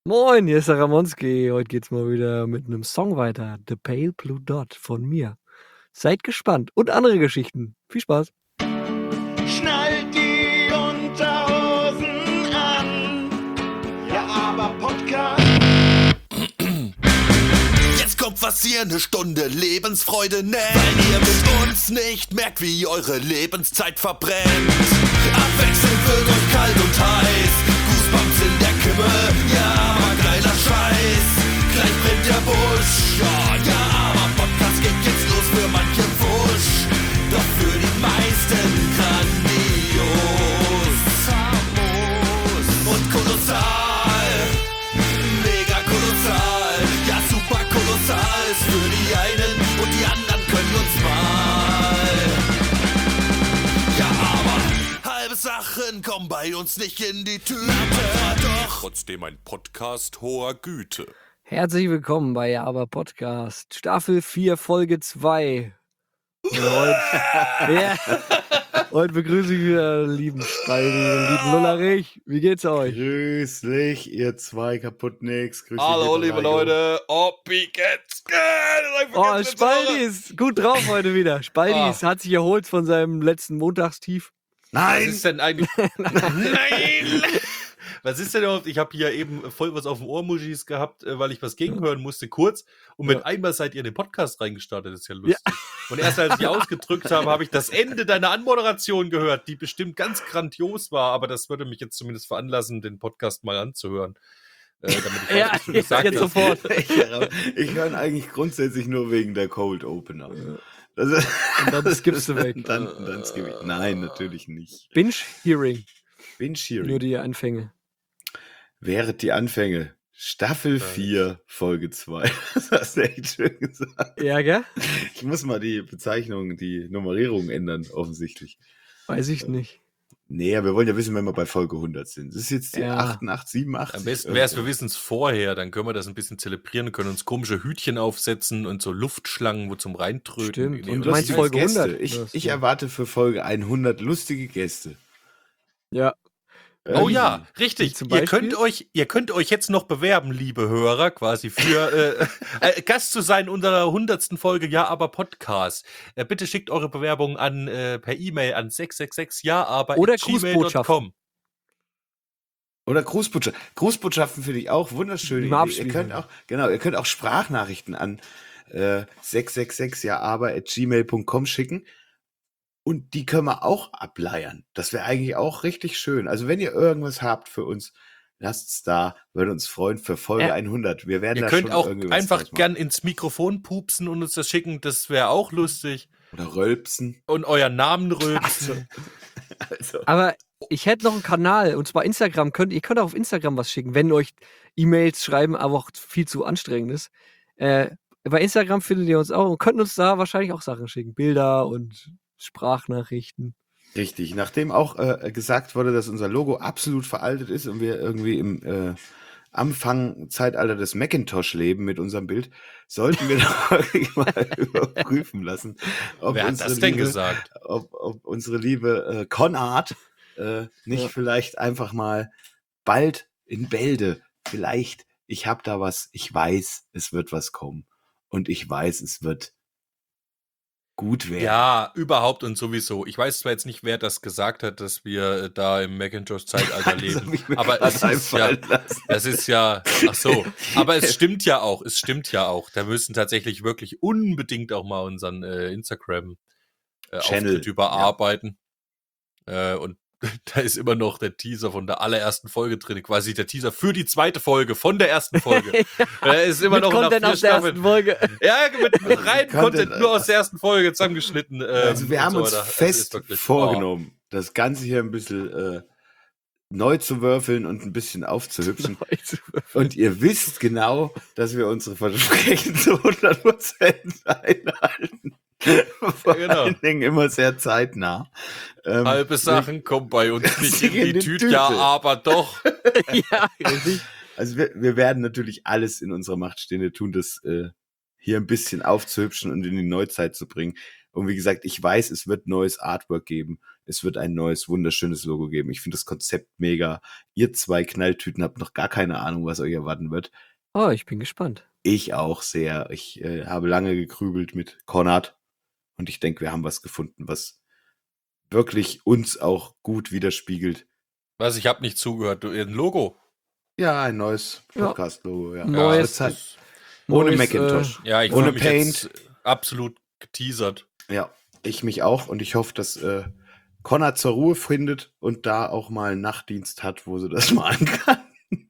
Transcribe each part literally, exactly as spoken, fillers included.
Moin, hier ist der Ramonski. Heute geht's mal wieder mit einem Song weiter. The Pale Blue Dot von mir. Seid gespannt. Und andere Geschichten. Viel Spaß. Schnallt die Unterhosen an. Ja, aber Podcast. Jetzt kommt was ihr eine Stunde Lebensfreude nennt, weil ihr mit uns nicht merkt, wie eure Lebenszeit verbrennt. Abwechselnd wird euch kalt und heiß, Goosebumps in der Kimme, ja, aber geiler Scheiß. Gleich brennt der Busch, ja, ja, aber Podcast geht jetzt los für manche Wusch, doch für die meisten grandios, famos und kolossal, mega kolossal, ja super kolossal ist für die einen und die anderen können uns mal. Ja, aber halbe Sachen kommen bei uns nicht in die Tüte, doch trotzdem ein Podcast hoher Güte. Herzlich willkommen bei Ja, aber Podcast. Staffel vier, Folge zwei. Und heute, ja, heute begrüße ich wieder den lieben Spaldi, den lieben Lullerich. Wie geht's euch? Grüß dich, ihr zwei Kaputtnicks. Grüß dich, Hallo, lieber liebe Laio. Leute. Oh, wie geht's? Oh, Spaldi ist gut drauf heute wieder. Spaldi Ah. ist- hat sich erholt von seinem letzten Montagstief. Was Nein! ist denn eigentlich? Nein! Was ist denn überhaupt? Ich habe hier eben voll was auf dem Ohr, Muschis, gehabt, äh, weil ich was gegenhören musste, kurz. Und mit Ja. einmal seid ihr in den Podcast reingestartet. Das ist ja lustig. Und erst als ich ausgedrückt habe, habe ich das Ende deiner Anmoderation gehört, die bestimmt ganz grandios war. Aber das würde mich jetzt zumindest veranlassen, den Podcast mal anzuhören. Äh, damit ich Ja, weiß, was du jetzt, gesagt jetzt hast. sofort. Ich, ich höre ihn eigentlich grundsätzlich nur wegen der Cold Opener. Das ist, Und dann skippst du weg. Dann, dann skippe ich. Nein, natürlich nicht. Binge-Hearing, Bin nur Shearing. die Anfänge. Während die Anfänge. Staffel vier, Folge zwei. Das hast du echt schön gesagt. Ja, gell? Ich muss mal die Bezeichnung, die Nummerierung ändern, offensichtlich. Weiß ich nicht. Nee, aber wir wollen ja wissen, wenn wir bei Folge hundert sind. Das ist jetzt die Ja. achtundachtzig, siebenundachtzig. Am besten wäre es, wir irgendwo. wissen es vorher, dann können wir das ein bisschen zelebrieren und können uns komische Hütchen aufsetzen und so Luftschlangen, wo zum Reintröten. Stimmt. Nee, Und oder du meinst so. Folge Gäste. hundert? Ich, Ja, ich so. erwarte für Folge hundert lustige Gäste. Ja. Oh Irgendwie. ja, richtig. Wie zum Ihr Beispiel? könnt euch, ihr könnt euch jetzt noch bewerben, liebe Hörer, quasi für äh, äh, Gast zu sein in unserer hundertsten Folge Ja, aber Podcast. Äh, bitte schickt eure Bewerbung an äh, per E-Mail an sechs sechs sechs ja, aber Oder at gmail Punkt Grußbotschaften. com. Oder Grußbotschaften. Grußbotschaften finde ich auch wunderschöne Mal Idee. Ihr abschließen. könnt auch, genau, ihr könnt auch Sprachnachrichten an äh, sechs sechs sechs ja aber at gmail Punkt com schicken. Und die können wir auch ableiern. Das wäre eigentlich auch richtig schön. Also wenn ihr irgendwas habt für uns, lasst es da. Würde uns freuen für Folge Ja. hundert. Wir werden Ihr da könnt schon auch irgendwie was einfach draus machen. gern ins Mikrofon pupsen und uns das schicken, das wäre auch lustig. Oder rölpsen. Und euren Namen rülpsen. Also, Aber ich hätte noch einen Kanal, und zwar Instagram. Könnt, ihr könnt auch auf Instagram was schicken, wenn euch E-Mails schreiben, aber auch viel zu anstrengend ist. Äh, bei Instagram findet ihr uns auch und könnt uns da wahrscheinlich auch Sachen schicken. Bilder und Sprachnachrichten. richtig. Nachdem auch äh, gesagt wurde, dass unser Logo absolut veraltet ist und wir irgendwie im äh, Anfang-Zeitalter des Macintosh leben mit unserem Bild, sollten wir doch wirklich mal überprüfen lassen, ob, Wer hat unsere das denn liebe, gesagt? ob, ob unsere liebe äh, Conart äh, nicht Ja. vielleicht einfach mal bald in Bälde, vielleicht, ich habe da was, ich weiß, es wird was kommen und ich weiß, es wird gut werden. Ja, überhaupt und sowieso. Ich weiß zwar jetzt nicht, wer das gesagt hat, dass wir äh, da im Macintosh-Zeitalter Das leben, hab ich mir aber grad es ist ja, einfallen lassen. das ist ja, ach so, aber es stimmt ja auch, es stimmt ja auch. Da müssen tatsächlich wirklich unbedingt auch mal unseren äh, Instagram äh, Channel, Auftritt überarbeiten. Äh, und da ist immer noch der Teaser von der allerersten Folge drin, quasi der Teaser für die zweite Folge von der ersten Folge. Er ist immer Mit noch Content nach vier aus der ersten Staffeln. Folge. Ja, mit, mit rein Content, Content nur aus der ersten Folge zusammengeschnitten. Ähm, Also wir und haben so uns weiter. Es ist fest wirklich- vorgenommen, das Ganze hier ein bisschen äh, neu zu würfeln und ein bisschen aufzuhübschen. Und ihr wisst genau, dass wir unsere Versprechen zu hundert Prozent einhalten. Vor genau. allen Dingen immer sehr zeitnah. Ähm, Halbe Sachen kommen bei uns nicht in die, in die Tüte, Tüte. ja, aber doch. Ja, richtig. Also wir, wir werden natürlich alles in unserer Macht Stehende tun, das äh, hier ein bisschen aufzuhübschen und in die Neuzeit zu bringen. Und wie gesagt, ich weiß, es wird neues Artwork geben. Es wird ein neues, wunderschönes Logo geben. Ich finde das Konzept mega. Ihr zwei Knalltüten habt noch gar keine Ahnung, was euch erwarten wird. Oh, ich bin gespannt. Ich auch sehr. Ich äh, habe lange gegrübelt mit Konrad. Und ich denke, wir haben was gefunden, was wirklich uns auch gut widerspiegelt. Was, ich habe nicht zugehört. Du, ein Logo? Ja, ein neues Ja. Podcast-Logo. Ja. Neues, Ja, das- ohne neues, Macintosh. Ja, ich Ohne fühle mich Paint. jetzt absolut geteasert. Ja, ich mich auch. Und ich hoffe, dass äh, Konrad zur Ruhe findet und da auch mal einen Nachtdienst hat, wo sie das machen kann.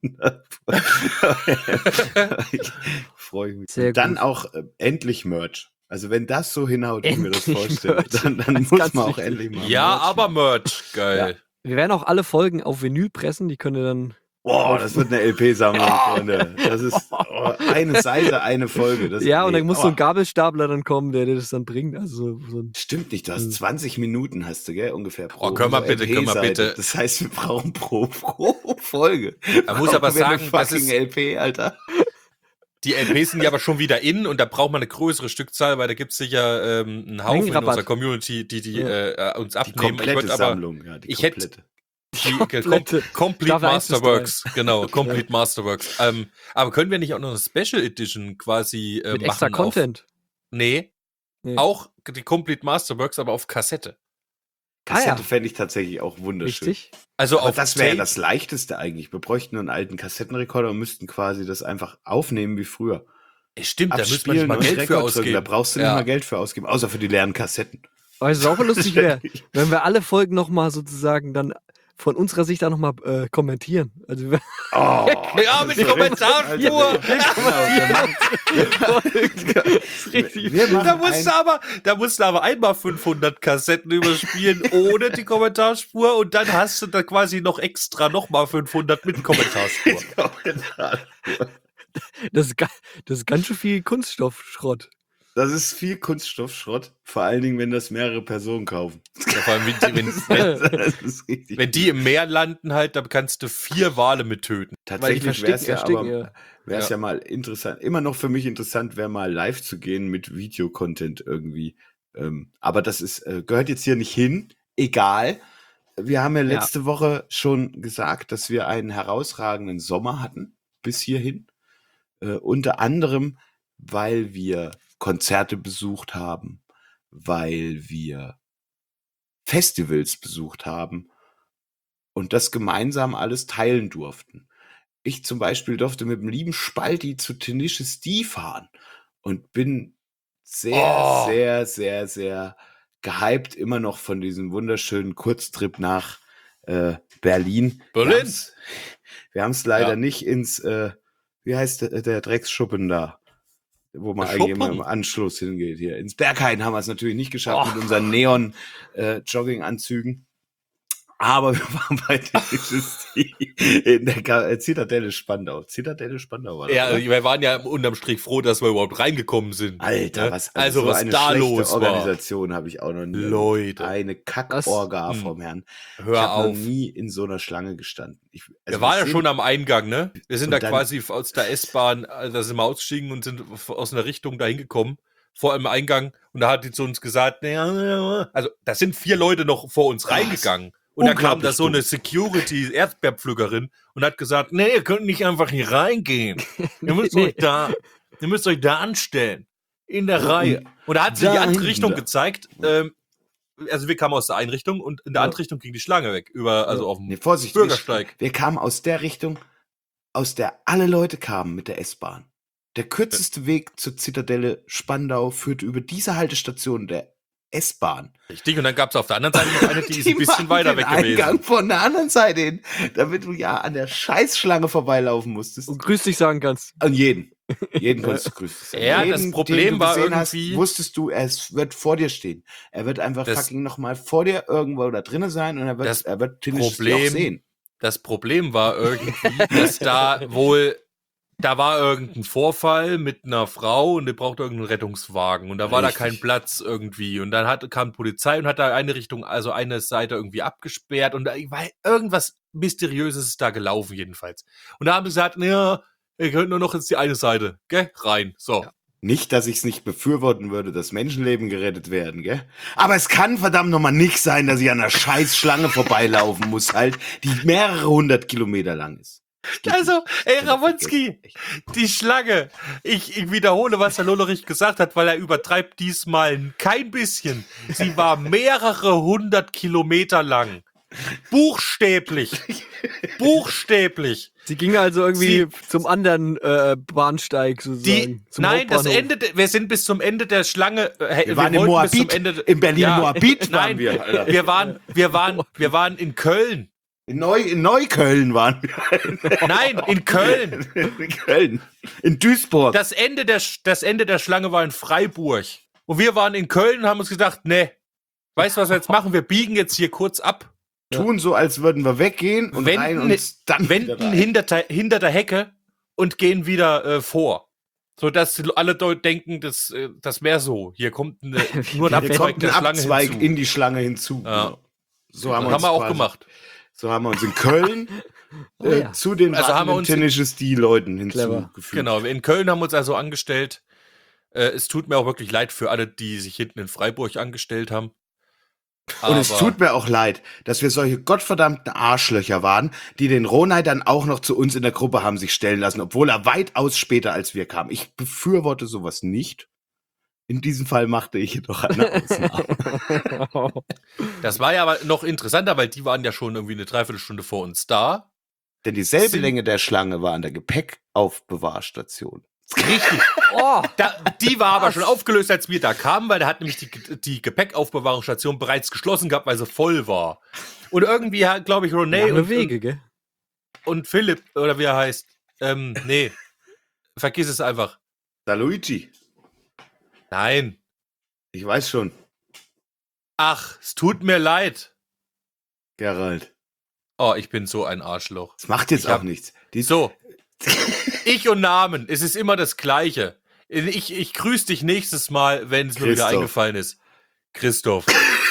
Ich freue mich. Sehr Und dann gut. auch äh, endlich Merch. Also wenn das so hinhaut, wie ich mir das Endlich vorstelle, Merch. dann, dann Das ist muss ganz man auch wichtig. endlich mal Ja, Merch aber machen. Merch. Geil. Wir werden auch alle Folgen auf Vinyl pressen, die könnt ihr dann. Boah, das wird eine L P-Sammlung, Freunde. Das ist oh, eine Seite, eine Folge. Das, Ja, und nee, dann muss so ein aber Gabelstapler dann kommen, der dir das dann bringt. Also so, so ein Stimmt nicht, du hast Hm. zwanzig Minuten, hast du, gell, ungefähr pro Oh, können wir so bitte, können wir L P-Seite. bitte. Das heißt, wir brauchen pro, pro Folge. Man muss aber Brauchen wir eine sagen, das fucking ist- L P, Alter. Die L Ps sind ja aber schon wieder in und da braucht man eine größere Stückzahl, weil da gibt es sicher ähm, einen Haufen in Mengenrabatt. unserer Community, die, die Ja. äh, uns Die abnehmen. Ich komplette würd aber Sammlung, ja, die ich hätte- komplette. die Komplette. Com Complete Staffel eins bis Masterworks, genau, Complete Masterworks. Ähm, aber können wir nicht auch noch eine Special Edition quasi äh, mit machen? extra Content. Auf, nee, Nee. auch die Complete Masterworks, aber auf Kassette. Kassette Ah, ja. fände ich tatsächlich auch wunderschön. Richtig. Also Aber auf das wäre ja Tape. das Leichteste eigentlich. Wir bräuchten nur einen alten Kassettenrekorder und müssten quasi das einfach aufnehmen wie früher. Ey, Stimmt, da müsste man Abspielen nicht mal und Geld für Rekord drücken. ausgeben. Da brauchst du nicht Ja. mal Geld für ausgeben, außer für die leeren Kassetten. Weißt du, was auch lustig wäre, wenn wir alle Folgen nochmal sozusagen dann von unserer Sicht auch nochmal äh, kommentieren. Also wir Oh, Ja, mit Kommentarspur. richtig. Wir machen Da musst, du ein, aber, da musst du aber einmal fünfhundert Kassetten überspielen ohne die Kommentarspur und dann hast du da quasi noch extra nochmal fünfhundert mit Kommentarspur. Das ist, ga- das ist ganz schön viel Kunststoffschrott. Das ist viel Kunststoffschrott, vor allen Dingen, wenn das mehrere Personen kaufen. Ja, vor allem, wenn, die- wenn, wenn, Das ist richtig. wenn die im Meer landen halt, dann kannst du vier Wale mit töten. Weil die Tatsächlich wäre es verstecken, ja, ersticken, aber ja. wäre es Ja. ja mal interessant, immer noch für mich interessant, wäre mal live zu gehen mit Videocontent irgendwie. Ähm, aber das ist, äh, gehört jetzt hier nicht hin. Egal. Wir haben ja Ja. letzte Woche schon gesagt, dass wir einen herausragenden Sommer hatten, bis hierhin. Äh, unter anderem, weil wir Konzerte besucht haben, weil wir Festivals besucht haben und das gemeinsam alles teilen durften. Ich zum Beispiel durfte mit dem lieben Spalti zu Tenacious D fahren und bin sehr, Oh. sehr, sehr, sehr gehypt immer noch von diesem wunderschönen Kurztrip nach äh, Berlin. Berlin? Wir haben es leider Ja. nicht ins, äh, wie heißt der, der Drecksschuppen da, wo man Der eigentlich immer Schuppen? im Anschluss hingeht hier. Ins Berghain haben wir es natürlich nicht geschafft Oh. mit unseren Neon-Jogging-Anzügen. Aber wir waren bei Tenacious D in der Ka- äh, Zitadelle Spandau. Zitadelle Spandau war das, Ja, oder? wir waren ja unterm Strich froh, dass wir überhaupt reingekommen sind. Alter, Ne? was, also so was eine da schlechte los war. Organisation habe ich auch noch nie. erlebt. Leute. Eine Kackorga Das- vom Herrn. Ich Hör habe noch auf. nie in so einer Schlange gestanden. Ich, also Wir waren ja sind- schon am Eingang, ne? Wir sind Und da dann- quasi aus der S-Bahn, äh, da sind wir ausgestiegen und sind f- aus einer Richtung dahin gekommen, vor dem Eingang. Und da hat die zu uns gesagt, naja, also da sind vier Leute noch vor uns reingegangen. Und da kam da so eine Security-Erdbeerpflückerin und hat gesagt, nee, ihr könnt nicht einfach hier reingehen. Ihr müsst Nee. euch da, ihr müsst euch da anstellen. In der Reihe. Und da hat sie Da die andere hinten Richtung da. gezeigt. Ähm, also wir kamen aus der einen Richtung und in der Ja. anderen Richtung ging die Schlange weg. Über, also auf dem Nee, Vorsicht, Bürgersteig. Wir, wir kamen aus der Richtung, aus der alle Leute kamen mit der S-Bahn. Der kürzeste Weg zur Zitadelle Spandau führte über diese Haltestation der S-Bahn. Richtig, und dann gab es auf der anderen Seite noch eine, die ist ein bisschen machen weiter den weg Eingang gewesen. von der anderen Seite hin, damit du ja an der Scheißschlange vorbeilaufen musstest. Und grüß dich sagen kannst. An jeden. Jeden konntest du grüßen. Ja, das Problem war irgendwie- wusstest du, es wird vor dir stehen. Er wird einfach Das- fucking nochmal vor dir irgendwo da drinnen sein und er wird, Das er wird Tenacious D auch Problem- sehen. Das Problem war irgendwie, dass da wohl, da war irgendein Vorfall mit einer Frau und die brauchte irgendeinen Rettungswagen und da war Richtig. da kein Platz irgendwie und dann hat, kam Polizei und hat da eine Richtung, also eine Seite irgendwie abgesperrt und da war irgendwas Mysteriöses ist da gelaufen jedenfalls. Und da haben sie gesagt, ja, ihr könnt nur noch jetzt die eine Seite, gell, rein, so. Ja. Nicht, dass ich es nicht befürworten würde, dass Menschenleben gerettet werden, gell? Aber es kann verdammt nochmal nicht sein, dass ich an einer scheiß Schlange vorbeilaufen muss, halt, die mehrere hundert Kilometer lang ist. Also, ey, Ramonski, die Schlange. Ich, ich wiederhole, was Herr Lollerich gesagt hat, weil er übertreibt diesmal kein bisschen. Sie war mehrere hundert Kilometer lang. Buchstäblich. Buchstäblich. Sie ging also irgendwie Sie- zum anderen äh, Bahnsteig Die, sozusagen. zum nein, das Hauptbahnhof. Ende, de- wir sind bis zum Ende der Schlange. Äh, Wir waren in wollten bis zum Moabit. Ende, In Berlin Ja. Moabit waren Nein, wir, Alter. wir waren, wir waren, wir waren in Köln. In, Neu, in Neukölln waren wir. Nein, in Köln. In Köln. In Duisburg. Das Ende der, Sch- das Ende der Schlange war in Freiburg. Und wir waren in Köln und haben uns gedacht, ne, weißt du, was wir jetzt machen? Wir biegen jetzt hier kurz ab. Tun so, als würden wir weggehen und rein Wenden, und dann wieder wenden rein. hinter, der- hinter der Hecke und gehen wieder äh, vor. Sodass die alle dort denken, das, äh, das wäre so. Hier kommt eine, nur ein Hier Abzweig kommt der ein Schlange Abzweig hinzu. in die Schlange hinzu. Ja. Genau. So Das haben wir, haben uns wir auch quasi- gemacht. So haben wir uns in Köln Oh äh, ja. zu den Also haben wir uns in- Tennisches die Leuten Clever. hinzugefügt. Genau, in Köln haben wir uns also angestellt. Äh, es tut mir auch wirklich leid für alle, die sich hinten in Freiburg angestellt haben. Und es Aber- tut mir auch leid, dass wir solche gottverdammten Arschlöcher waren, die den Ronay dann auch noch zu uns in der Gruppe haben sich stellen lassen, obwohl er weitaus später als wir kam. Ich befürworte sowas nicht. In diesem Fall machte ich jedoch eine Ausnahme. Das war ja aber noch interessanter, weil die waren ja schon irgendwie eine Dreiviertelstunde vor uns da. Denn dieselbe Sind- Länge der Schlange war an der Gepäckaufbewahrstation. Richtig. Oh, Da, die war aber schon aufgelöst, als wir da kamen, weil da hat nämlich die, die Gepäckaufbewahrungsstation bereits geschlossen gehabt, weil sie voll war. Und irgendwie hat, glaube ich, René lange und, Wege, gell? und Philipp, oder wie er heißt, ähm, nee, vergiss es einfach. Da Luigi, Nein. ich weiß schon, Ach, es tut mir leid. Gerald. Oh, ich bin so ein Arschloch. Das macht jetzt Ich auch hab- nichts. Die So. Ich und Namen, es ist immer das Gleiche. Ich, ich grüße dich nächstes Mal, wenn es mir wieder Christoph. eingefallen ist. Christoph.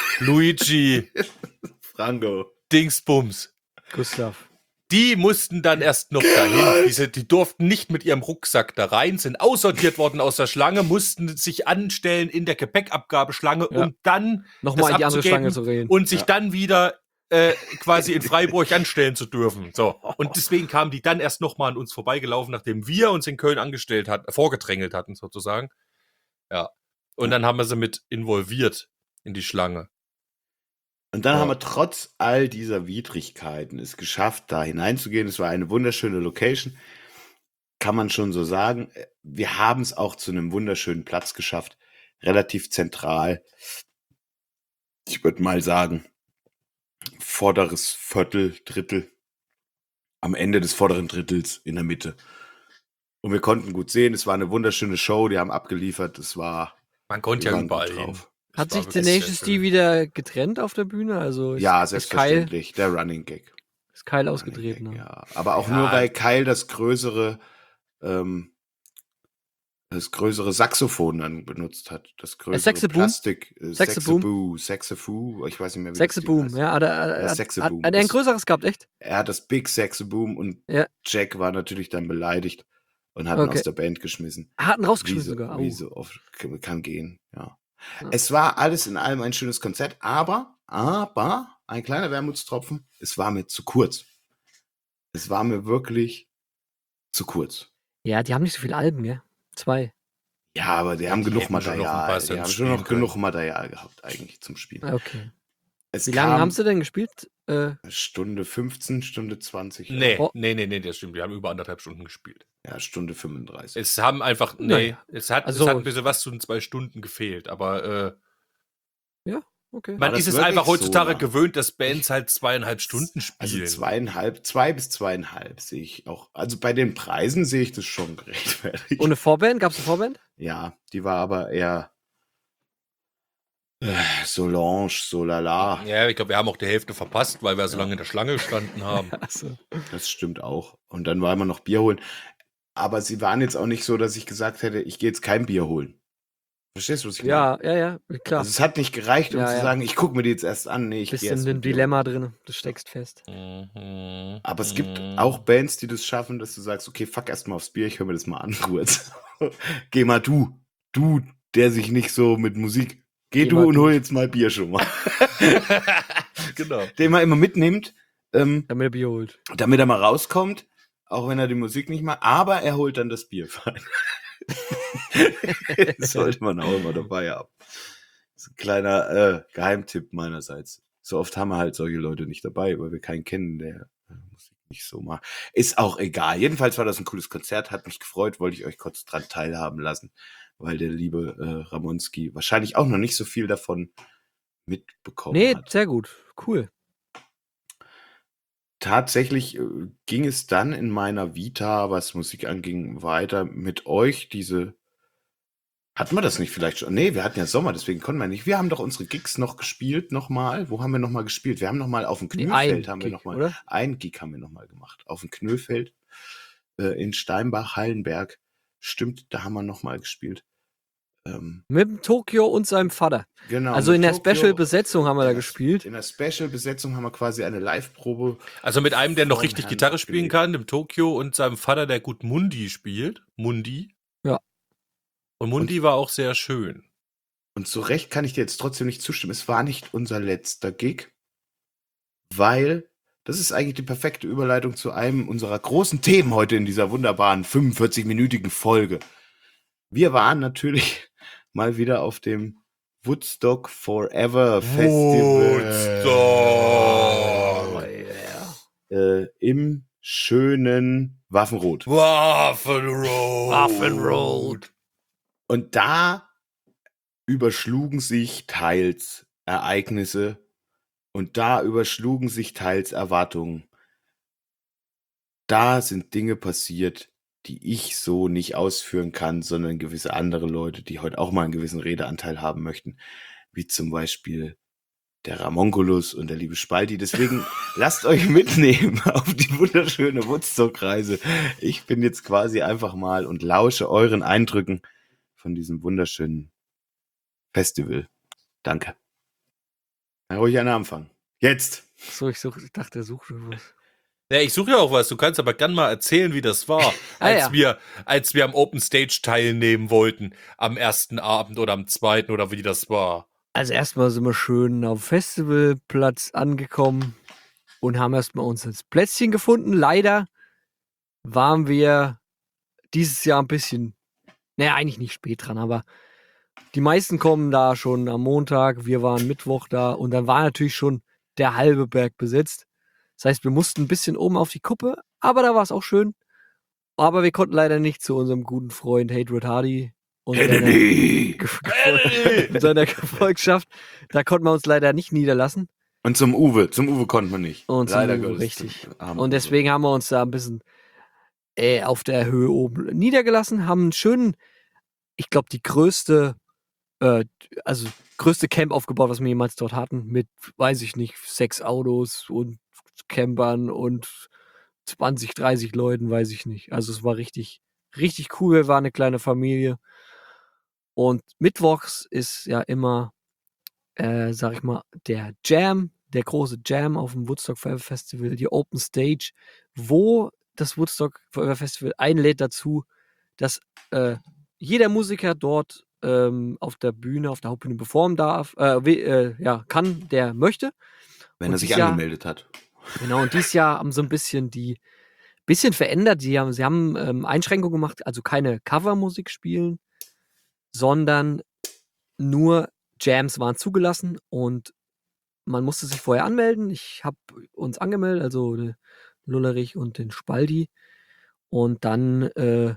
Luigi. Franco. Dingsbums. Gustav. Die mussten dann erst noch dahin. Diese, die durften nicht mit ihrem Rucksack da rein, sind aussortiert worden aus der Schlange, mussten sich anstellen in der Gepäckabgabeschlange, Ja. um dann Nochmal das in die andere abzugeben Schlange zu reden. und sich Ja. dann wieder äh, quasi in Freiburg anstellen zu dürfen. So. Und deswegen kamen die dann erst nochmal an uns vorbeigelaufen, nachdem wir uns in Köln angestellt hatten, vorgedrängelt hatten sozusagen. Ja. Und dann haben wir sie mit involviert in die Schlange. Und dann Ja. haben wir trotz all dieser Widrigkeiten es geschafft, da hineinzugehen. Es war eine wunderschöne Location, kann man schon so sagen. Wir haben es auch zu einem wunderschönen Platz geschafft, relativ zentral. Ich würde mal sagen, vorderes Viertel, Drittel, am Ende des vorderen Drittels in der Mitte. Und wir konnten gut sehen, es war eine wunderschöne Show, die haben abgeliefert, es war Man konnte Wir ja waren gut überall hin. drauf. Es Hat war sich wirklich Tenacious sehr D schön. wieder getrennt auf der Bühne? Also ist, ja ist Kyle, selbstverständlich der Running Gag. ist Kyle Running ausgetreten. Gag, Ne? ja. Aber auch Ja. nur, weil Kyle das größere, ähm, das größere Saxophon dann benutzt hat. Das größere Saxoboom? Plastik. Äh, Saxoboom? Saxoboo, Saxofoo, ich weiß nicht mehr, wie Sexe das Ding Boom, heißt. ja. Hat er, hat, hat, Saxoboom. hat er ein Das- größeres gehabt, echt? Er hat das Big Saxoboom und Ja. Jack war natürlich dann beleidigt und hat ihn Okay. aus der Band geschmissen. Er hat ihn Wie rausgeschmissen so, sogar. wie Au. so oft kann kann gehen, ja. Ja. Es war alles in allem ein schönes Konzert, aber, aber, ein kleiner Wermutstropfen, es war mir zu kurz. Es war mir wirklich zu kurz. Ja, die haben nicht so viele Alben, gell? Zwei. Ja, aber die haben die genug hätten schon noch ein Material. paar Die Songs haben schon noch spielen können. genug Material gehabt, eigentlich zum Spielen. Okay. Es Wie lange kam haben sie denn gespielt? Äh, Stunde fünfzehn, Stunde zwanzig. Nee, Oh. nee, nee, nee, das stimmt. Wir haben über anderthalb Stunden gespielt. Ja, Stunde fünfunddreißig. Es haben einfach, nee, Naja. es, hat, Also- es hat ein bisschen was zu den zwei Stunden gefehlt, aber äh, okay. man das ist es wirklich einfach so heutzutage lang? gewöhnt, dass Bands halt zweieinhalb Stunden spielen. Also zweieinhalb, zwei bis zweieinhalb sehe ich auch. Also bei den Preisen sehe ich das schon gerechtfertigt. Ohne Vorband? Gab es eine Vorband? Ja, die war aber eher äh, Solange, so lala. Ja, ich glaube, wir haben auch die Hälfte verpasst, weil wir so lange in der Schlange gestanden haben. Achso. Das stimmt auch. Und dann war immer noch Bier holen. Aber sie waren jetzt auch nicht so, dass ich gesagt hätte, ich gehe jetzt kein Bier holen. Verstehst du, was ich meine? Ja, ja, ja, klar. Also es hat nicht gereicht, um Ja, zu ja. sagen, ich gucke mir die jetzt erst an. Nee, ich gehe Bisschen erst ein mit Bier Dilemma drin. Du steckst fest. Mhm. Aber es gibt Mhm. auch Bands, die das schaffen, dass du sagst, okay, fuck erst mal aufs Bier, ich höre mir das mal an kurz. Geh mal du. du, der sich nicht so mit Musik, geh Geh du mal und hol durch. jetzt mal Bier schon mal. Genau. Den man immer mitnimmt, ähm, Damit er Bier holt. damit er mal rauskommt, auch wenn er die Musik nicht mag, aber er holt dann das Bier fein. Das sollte man auch immer dabei haben. Das ist ein kleiner äh, Geheimtipp meinerseits. So oft haben wir halt solche Leute nicht dabei, weil wir keinen kennen, der äh, Musik nicht so mag. Ist auch egal. Jedenfalls war das ein cooles Konzert, hat mich gefreut, wollte ich euch kurz dran teilhaben lassen, weil der liebe äh, Ramonski wahrscheinlich auch noch nicht so viel davon mitbekommen Nee, hat. sehr gut. Cool. Tatsächlich äh, ging es dann in meiner Vita, was Musik anging, weiter mit euch. Diese hatten wir das nicht vielleicht schon? Nee, wir hatten ja Sommer, deswegen konnten wir nicht. Wir haben doch unsere Gigs noch gespielt, nochmal. Wo haben wir nochmal gespielt? Wir haben nochmal auf dem Nee, Knöfeld, ein haben wir Gig, nochmal, oder? ein Gig haben wir nochmal gemacht. Auf dem Knöfeld äh, in Steinbach, Hallenberg. Stimmt, da haben wir nochmal gespielt. Ähm, Mit dem Tokio und seinem Vater. genau. Also mit in der Tokio. Special-Besetzung haben wir da In der- gespielt. In der Special-Besetzung haben wir quasi eine Live-Probe. Also mit einem, der noch Vom richtig Herrn Gitarre spielen abgelegt. kann, dem Tokio, und seinem Vater, der gut Mundi spielt. Mundi. Ja. Und Mundi war auch sehr schön. Und zu Recht kann ich dir jetzt trotzdem nicht zustimmen. Es war nicht unser letzter Gig, weil das ist eigentlich die perfekte Überleitung zu einem unserer großen Themen heute in dieser wunderbaren fünfundvierzig-minütigen Folge. Wir waren natürlich mal wieder auf dem Woodstock Forever Festival. Woodstock. Äh, im schönen Waffenrot. Waffenroad. Waffenroad. Und da überschlugen sich teils Ereignisse und da überschlugen sich teils Erwartungen. Da sind Dinge passiert, die ich so nicht ausführen kann, sondern gewisse andere Leute, die heute auch mal einen gewissen Redeanteil haben möchten, wie zum Beispiel der Ramonculus und der liebe Spalti. Deswegen lasst euch mitnehmen auf die wunderschöne Woodstock-Reise. Ich bin jetzt quasi einfach mal und lausche euren Eindrücken von diesem wunderschönen Festival. Danke. Na, ruhig einer anfangen. Jetzt! So, ich, such, ich dachte, er sucht schon was. Ja, ich suche ja auch was. Du kannst aber gern mal erzählen, wie das war, Ah, als ja. wir, als wir am Open Stage teilnehmen wollten, am ersten Abend oder am zweiten oder wie das war. Also erstmal sind wir schön auf dem Festivalplatz angekommen und haben erstmal uns das Plätzchen gefunden. Leider waren wir dieses Jahr ein bisschen, naja, eigentlich nicht spät dran, aber die meisten kommen da schon am Montag, wir waren Mittwoch da und dann war natürlich schon der halbe Berg besetzt. Das heißt, wir mussten ein bisschen oben auf die Kuppe, aber da war es auch schön. Aber wir konnten leider nicht zu unserem guten Freund Hatred Hardy und seiner, Ge- und seiner Gefolgschaft. Da konnten wir uns leider nicht niederlassen. Und zum Uwe. Zum Uwe konnten wir nicht. Und zum Leider Uwe, Gottes, richtig. zum armen Und Uwe. deswegen haben wir uns da ein bisschen äh, auf der Höhe oben niedergelassen, haben einen schönen, ich glaube, die größte, äh, also größte Camp aufgebaut, was wir jemals dort hatten, mit, weiß ich nicht, sechs Autos und Campern und zwanzig, dreißig Leuten, weiß ich nicht. Also es war richtig, richtig cool. Wir waren eine kleine Familie. Und mittwochs ist ja immer, äh, sag ich mal, der Jam, der große Jam auf dem Woodstock Forever Festival, die Open Stage, wo das Woodstock Forever Festival einlädt dazu, dass äh, jeder Musiker dort ähm, auf der Bühne, auf der Hauptbühne performen darf, äh, we- äh, ja, kann, der möchte. Wenn und er sich dieses Jahr- angemeldet hat. Genau, und dieses Jahr haben so ein bisschen die, bisschen verändert. Sie haben, sie haben ähm, Einschränkungen gemacht, also keine Covermusik spielen, sondern nur Jams waren zugelassen und man musste sich vorher anmelden. Ich habe uns angemeldet, also den Lullerich und den Spaldi. Und dann, äh,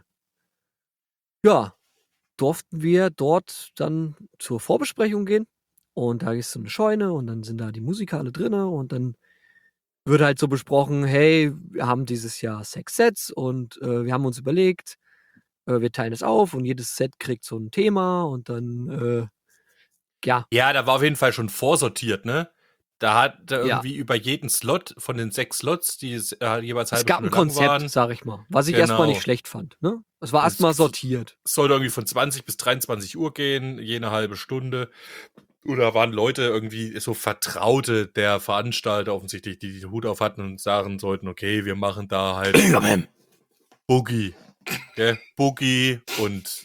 ja, durften wir dort dann zur Vorbesprechung gehen. Und da ist so eine Scheune und dann sind da die Musiker alle drinne und dann wird halt so besprochen, hey, wir haben dieses Jahr sechs Sets und äh, wir haben uns überlegt, äh, wir teilen es auf und jedes Set kriegt so ein Thema und dann, äh, ja, Ja, da war auf jeden Fall schon vorsortiert, ne? Da hat er Ja. irgendwie über jeden Slot von den sechs Slots, die es, äh, jeweils es halbe gab ein Stunde lang Konzept, waren, sag ich mal, was ich Genau. erstmal nicht schlecht fand. Ne? Es war Das- erstmal sortiert. sollte irgendwie von zwanzig bis dreiundzwanzig Uhr gehen, je eine halbe Stunde. Oder waren Leute irgendwie so Vertraute der Veranstalter offensichtlich, die den Hut auf hatten und sagen sollten, okay, wir machen da halt Boogie. Gell? Boogie und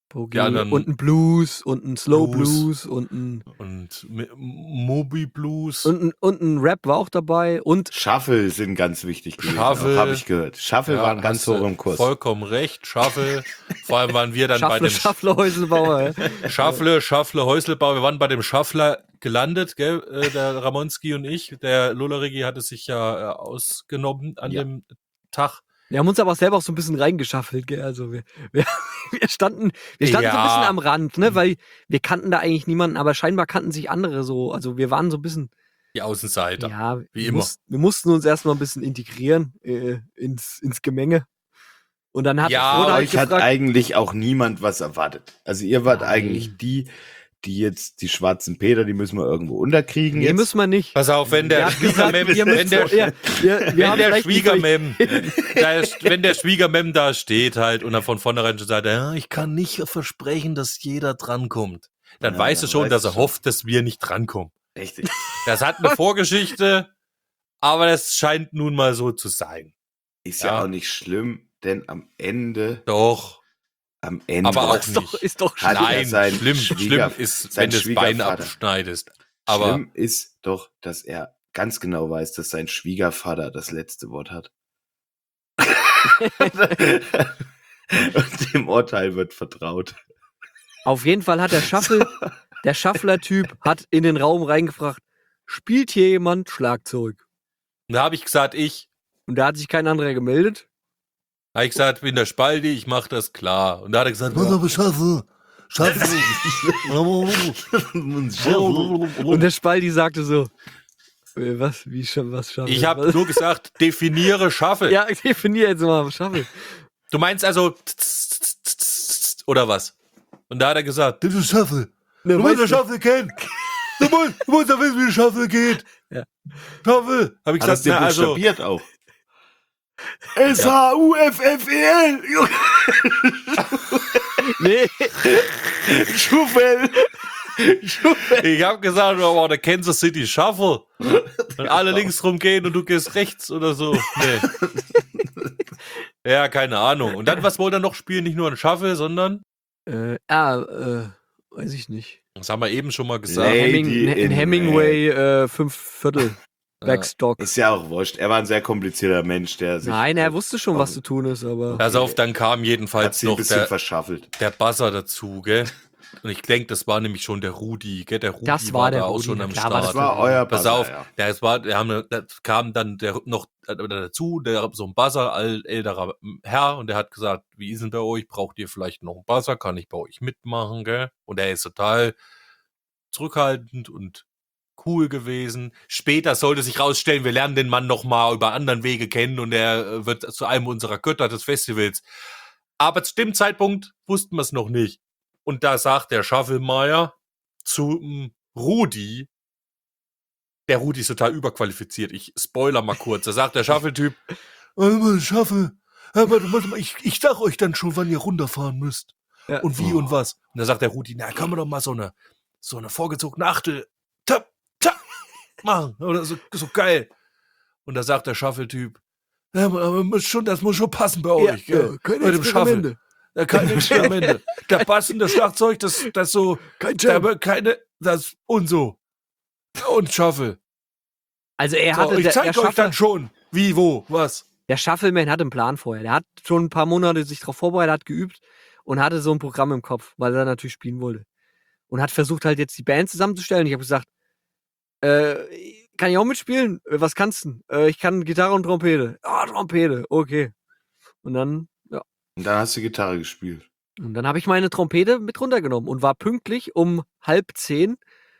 Boogie Die anderen- und ein Blues und ein Slow Blues. Blues und ein, Und Mi- Moby Blues. und, ein, und ein Rap war auch dabei und Shuffle sind ganz wichtig gewesen, Shuffle. habe ich gehört. Shuffle Ja, waren ganz hast du hoch im Kurs. Vollkommen recht. Shuffle. Vor allem waren wir dann bei Schaffle, dem Schaffle, Häuselbauer. ja. Schaffle, Schaffle, Häuselbau. Wir waren bei dem Schaffler gelandet, gell? äh, Der Ramonski und ich. Der Lollerigi hatte sich ja äh, ausgenommen an Ja. dem Tag. Wir haben uns aber auch selber auch so ein bisschen reingeschaffelt, gell? Also wir, wir, wir standen, wir standen so ein Ja. bisschen am Rand, ne? Weil wir kannten da eigentlich niemanden, aber scheinbar kannten sich andere so. Also wir waren so ein bisschen, Die Außenseiter. ja, wie wir, immer. Mussten, wir mussten uns erstmal ein bisschen integrieren äh, ins, ins Gemenge. Und dann hat Ja, wurde halt Euch hat gefragt, eigentlich auch niemand was erwartet. Also ihr wart Nein. eigentlich die, die jetzt die schwarzen Peter, die müssen wir irgendwo unterkriegen. nee, jetzt. müssen wir nicht. Pass auf, wenn der Ja, Schwiegermem, ihr wenn müsst der, so, ja, wir, wir wenn haben der vielleicht nicht so- Schwiegermem, da ist, wenn der Schwiegermem da steht halt und dann von vornherein schon sagt, ja, ich kann nicht versprechen, dass jeder drankommt, dann Ja, weißt du dann schon, weißt dass du er schon. hofft, dass wir nicht drankommen. Richtig. Das hat eine Vorgeschichte, aber das scheint nun mal so zu sein. Ist ja. Ja. auch nicht schlimm, denn am Ende, Doch. am Ende Aber auch ist doch, nicht. ist doch Hat schlimm. er Nein, sein schlimm, Schwieger- schlimm ist, sein wenn du das Bein Schwiegervater. abschneidest. Aber schlimm ist doch, dass er ganz genau weiß, dass sein Schwiegervater das letzte Wort hat. Und dem Urteil wird vertraut. Auf jeden Fall hat der Schaffel, der Schaffler-Typ hat in den Raum reingefragt, spielt hier jemand Schlagzeug? da habe ich gesagt, ich, Und da hat sich kein anderer gemeldet. habe ich gesagt, bin der Spaldi, ich mach das klar. Und da hat er gesagt, was aber schaffe, schaffe. Und der Spaldi sagte so, äh, was, wie, scha- was Schaffel? Ich habe Was? nur gesagt, definiere Schaffe. Ja, ich definiere jetzt mal Schaffel. Du meinst also oder was? Und da hat er gesagt, das ist Schaffe. Ne, Du weiß musst der nicht. Schaffe kennen. Du musst, du musst doch wissen, wie Schaffe geht. Ja. Schaffe. Habe ich Hat das gesagt, der na, also, buchstabiert auch? S H U F F E L Nee, Schuffel. ich habe gesagt, oh, der Kansas City Shuffle. Und alle links rumgehen und du gehst rechts oder so. Nee. Ja, keine Ahnung. Und dann, was wollte er noch spielen? Nicht nur ein Shuffle, sondern, äh, ah, äh, weiß ich nicht. das haben wir eben schon mal gesagt. Nee. Hemming, Lady in in Hemingway, äh, fünf Viertel. Ja. Backstock. Ist ja auch wurscht. Er war ein sehr komplizierter Mensch, der sich Nein, er wusste schon, was zu tun ist, aber. Pass auf, dann kam hat jedenfalls sie ein noch bisschen der, verschaffelt. der Buzzer dazu, gell? Und ich denke, das war nämlich schon der Rudi, gell? Der Rudi Das war der da auch Rudi, schon na am klar war Start. Das war euer Pass Buzzer, auf, ja. der, es war, der haben, da kam dann der noch äh, dazu, der so ein Buzzer, all, älterer Herr, und der hat gesagt, wie ist denn bei euch? Braucht ihr vielleicht noch einen Buzzer? Kann ich bei euch mitmachen, gell? Und er ist total zurückhaltend und cool gewesen. Später sollte sich rausstellen, wir lernen den Mann noch mal über anderen Wege kennen und er äh, wird zu einem unserer Götter des Festivals. Aber zu dem Zeitpunkt wussten wir es noch nicht. Und da sagt der Schaffelmeier zum Rudi, der Rudi ist total überqualifiziert. Ich spoiler mal kurz. Da sagt der Schaffeltyp, Schaffel, aber ich, ich sag euch dann schon, wann ihr runterfahren müsst. Ja. Und wie und was. Und da sagt der Rudi, na, kann man doch mal so eine, so eine vorgezogene Achtel tap, tap, machen. Oder so, so geil. Und da sagt der Schaffeltyp, ja, aber muss schon, das muss schon passen bei euch. gell? keine Bei dem Schaffel. Experimente. Ja, keine Experimente. Der passende Schlagzeug, das, das so, Kein der, Jam. keine, das und so. Und Schaffel. Also er So, hatte, ich der, zeig der, euch Schaffel, dann schon, wie, wo, was. der Schaffelman hat einen Plan vorher. Der hat schon ein paar Monate sich darauf vorbereitet, hat geübt und hatte so ein Programm im Kopf, weil er natürlich spielen wollte. Und hat versucht halt jetzt die Band zusammenzustellen. Ich habe gesagt, äh, kann ich auch mitspielen? Äh, Was kannst du? Äh, ich kann Gitarre und Trompete. Ah, Trompete, okay. Und dann, ja. Und dann hast du Gitarre gespielt. Und dann habe ich meine Trompete mit runtergenommen und war pünktlich um halb zehn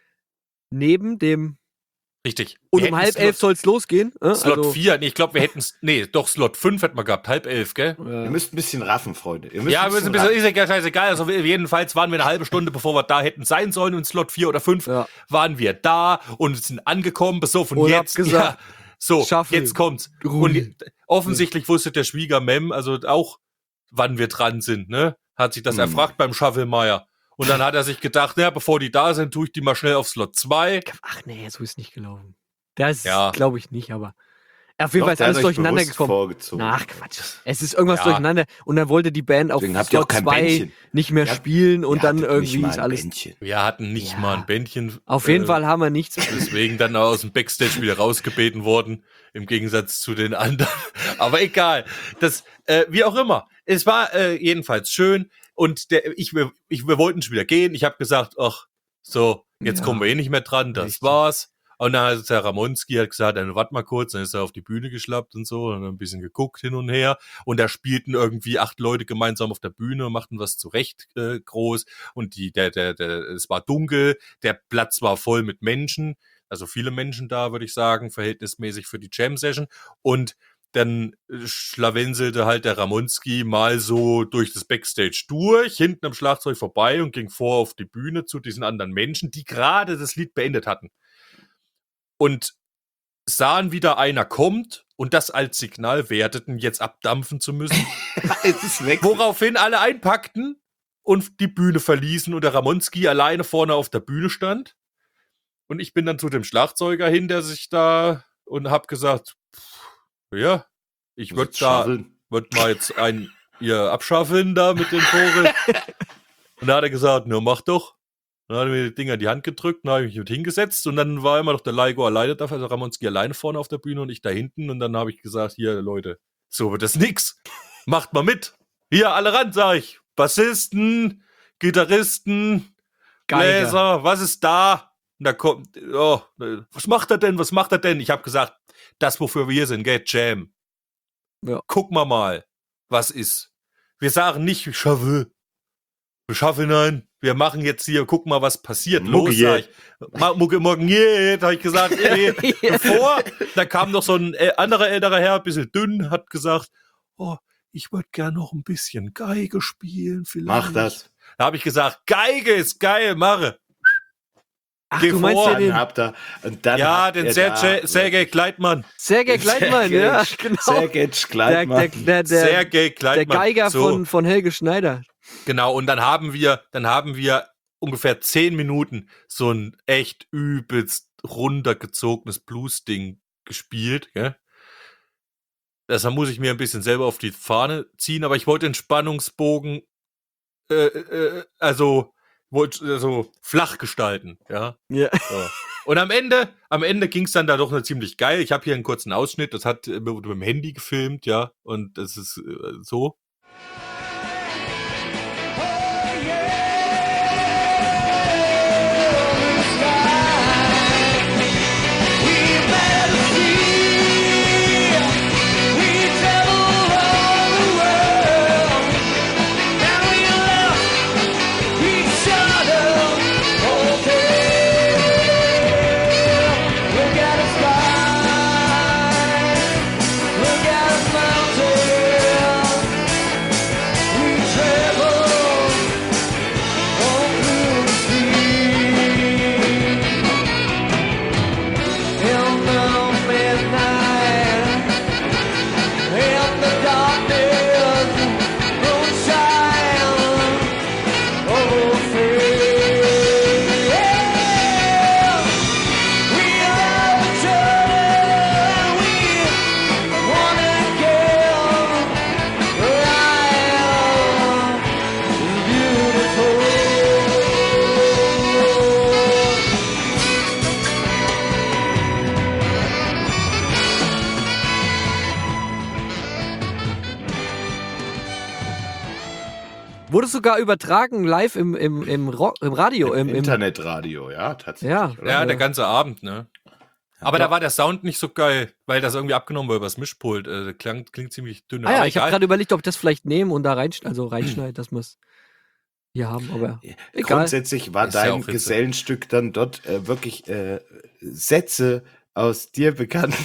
neben dem. Richtig. Und Wir um hätten halb elf Slot, soll es losgehen. Äh? Slot also, vier, nee, ich glaube, wir hätten, nee, doch, Slot fünf hätten wir gehabt, halb elf, gell? Ihr äh, müsst ein bisschen raffen, Freunde. Ihr müsst Ja, ein wir sind bisschen ein bisschen, ist ja scheißegal. Also jedenfalls waren wir eine halbe Stunde, bevor wir da hätten sein sollen, und Slot vier oder fünf ja. waren wir da und sind angekommen, besoffen. Und hab Jetzt, gesagt, ja, so, Schaffel, jetzt kommt's. Rudi. Und offensichtlich wusste der Schwiegermem, also auch, wann wir dran sind, ne? Hat sich das Hm. erfragt beim Schaffelmeier. Und dann hat er sich gedacht, naja, bevor die da sind, tue ich die mal schnell auf Slot zwei. Ach nee, so ist nicht gelaufen. Das Ja. glaube ich nicht, aber Auf jeden Doch, Fall ist der hat alles euch durcheinander bewusst gekommen. vorgezogen. Ach Quatsch. Es ist irgendwas Ja. durcheinander. Und dann wollte die Band auf Deswegen habt ihr auch Slot kein zwei Bändchen. nicht mehr Ihr habt- spielen und Ihr dann hattet irgendwie nicht mal ist ein alles. Bändchen. Wir hatten nicht Ja. mal ein Bändchen. Auf jeden äh, Fall haben wir nichts. Deswegen dann aus dem Backstage wieder rausgebeten worden, im Gegensatz zu den anderen. Aber egal. Das, äh, wie auch immer. Es war äh, jedenfalls schön und der, ich, wir, ich, wir wollten schon wieder gehen. Ich habe gesagt, ach, so, jetzt Ja. kommen wir eh nicht mehr dran, das Richtig. war's. Und dann hat der Ramonski hat gesagt, dann warte mal kurz, dann ist er auf die Bühne geschlappt und so und dann ein bisschen geguckt hin und her und da spielten irgendwie acht Leute gemeinsam auf der Bühne und machten was zurecht äh, groß und die, der, der, der, es war dunkel, der Platz war voll mit Menschen, also viele Menschen da, würde ich sagen, verhältnismäßig für die Jam-Session und dann schlawenselte halt der Ramonski mal so durch das Backstage durch, hinten am Schlagzeug vorbei und ging vor auf die Bühne zu diesen anderen Menschen, die gerade das Lied beendet hatten. Und sahen, wie da einer kommt und das als Signal werteten, jetzt abdampfen zu müssen. Es ist weg. Woraufhin alle einpackten und die Bühne verließen und der Ramonski alleine vorne auf der Bühne stand. Und ich bin dann zu dem Schlagzeuger hin, der sich da und hab gesagt, pff, ja, ich würde da würd mal jetzt ein ihr abschaffen da mit den Tore. Und da hat er gesagt, na mach doch. Dann hat er mir die Dinger in die Hand gedrückt, dann habe ich mich mit hingesetzt und dann war immer noch der Laigo alleine da, also Ramonski alleine vorne auf der Bühne und ich da hinten und dann habe ich gesagt, hier Leute, so wird das nix. Macht mal mit. Hier, alle ran, sag ich. Bassisten, Gitarristen, Geiger. Bläser, was ist da? Und da kommt, oh, was macht er denn, was macht er denn? Ich habe gesagt, das, wofür wir hier sind, gell, Jam. Ja. Guck mal mal, was ist. Wir sagen nicht, ich schaffe, wir schaffen nein. Wir machen jetzt hier, guck mal, was passiert. Los, sag ich. Ma- Mucke morgen geht, habe ich gesagt. Nee, bevor, da kam noch so ein äh, anderer älterer Herr, ein bisschen dünn, hat gesagt, oh, ich würde gern noch ein bisschen Geige spielen vielleicht. Mach das. Da habe ich gesagt, Geige ist geil, mache. Ach, Geh du meinst vor. ja Dann den habt ihr, und dann Ja, habt den ihr Sergej da- Sergej Kleitmann. Sergej Kleitmann, ja, genau. Sergej Der, Kleitmann. der, der, der, Sergej der Kleitmann. Geiger So. von, von Helge Schneider. Genau, und dann haben wir, dann haben wir ungefähr zehn Minuten so ein echt übelst runtergezogenes Blues-Ding gespielt, gell? Deshalb muss ich mir ein bisschen selber auf die Fahne ziehen, aber ich wollte den Spannungsbogen äh, äh, also wollte also flach gestalten, ja. Ja. So. Und am Ende, am Ende ging es dann da doch noch ziemlich geil. Ich habe hier einen kurzen Ausschnitt, das hat äh, mit dem Handy gefilmt, ja, und das ist äh, so. Wurde sogar übertragen live im, im, im, Rock, im Radio. Im, Im, im, Internetradio, ja, tatsächlich. Ja. oder? Ja, Ja. der ganze Abend, ne? Aber da war der Sound nicht so geil, weil das irgendwie abgenommen wurde übers Mischpult. Äh, klang, klingt ziemlich dünn. Ah ja, aber ich habe egal. gerade überlegt, ob ich das vielleicht nehmen und da rein, also reinschneiden, dass wir es hier haben, aber egal. Grundsätzlich war Ist ja dein auch Witze. Gesellenstück dann dort äh, wirklich äh, Sätze aus dir bekannten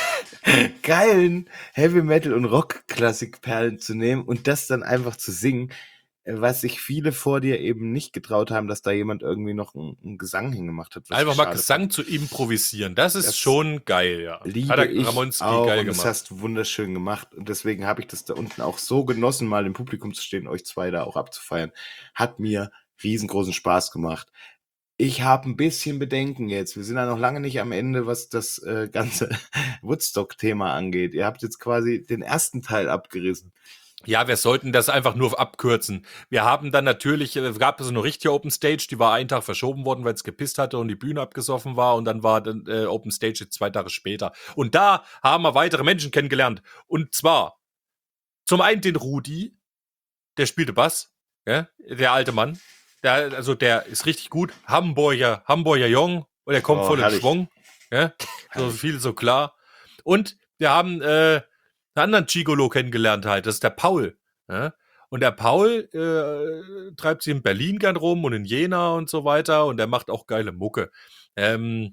geilen Heavy Metal und Rock Klassikperlen zu nehmen und das dann einfach zu singen, äh, was sich viele vor dir eben nicht getraut haben, dass da jemand irgendwie noch einen, einen Gesang hingemacht hat. was Einfach ich mal schade Gesang zu improvisieren. Das ist Das schon geil, ja. fand. Liebe Hat der ich Ramonski auch geil und das gemacht. hast du wunderschön gemacht und deswegen habe ich das da unten auch so genossen, mal im Publikum zu stehen, euch zwei da auch abzufeiern. Hat mir riesengroßen Spaß gemacht. Ich habe ein bisschen Bedenken jetzt. Wir sind ja noch lange nicht am Ende, was das äh, ganze Woodstock-Thema angeht. Ihr habt jetzt quasi den ersten Teil abgerissen. Ja, wir sollten das einfach nur abkürzen. Wir haben dann natürlich, es gab so eine richtige Open Stage, die war einen Tag verschoben worden, weil es gepisst hatte und die Bühne abgesoffen war und dann war dann äh, Open Stage jetzt zwei Tage später. Und da haben wir weitere Menschen kennengelernt. Und zwar zum einen den Rudi, der spielte Bass, ja, der alte Mann. Der, also der ist richtig gut. Hamburger, Hamburger Jung und er kommt Oh, voll im herrlich. Schwung. Ja, so Herrlich. viel, so klar. Und wir haben äh, einen anderen Gigolo kennengelernt halt, das ist der Paul. Ja? Und der Paul äh, treibt sich in Berlin gern rum und in Jena und so weiter und der macht auch geile Mucke. Ähm,